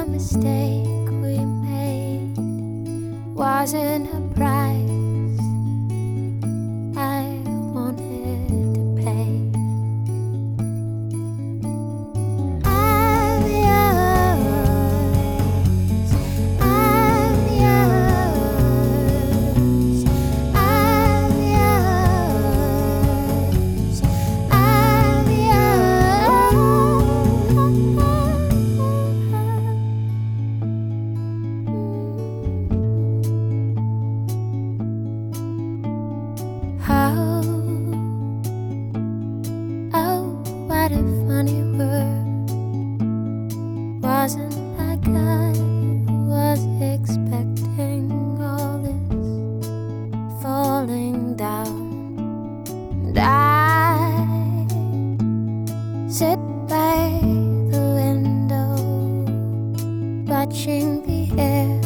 mistake we made wasn't a price I wanted to pay. I'm yours, I'm yours, I'm yours, I'm Oh, what a funny word. Wasn't like I was expecting all this falling down. And I sit by the window, watching the air